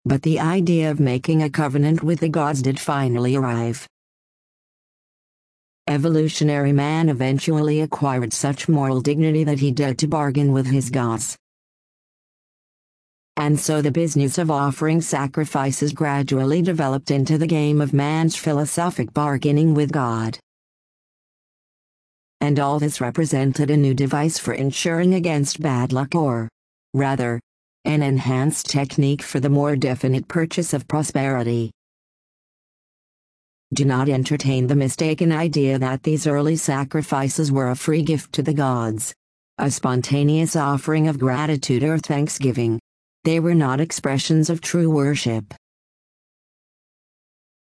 But the idea of making a covenant with the gods did finally arrive. Evolutionary man eventually acquired such moral dignity that he dared to bargain with his gods. And so the business of offering sacrifices gradually developed into the game of man's philosophic bargaining with God. And all this represented a new device for ensuring against bad luck, or, rather, an enhanced technique for the more definite purchase of prosperity. Do not entertain the mistaken idea that these early sacrifices were a free gift to the gods, a spontaneous offering of gratitude or thanksgiving. They were not expressions of true worship.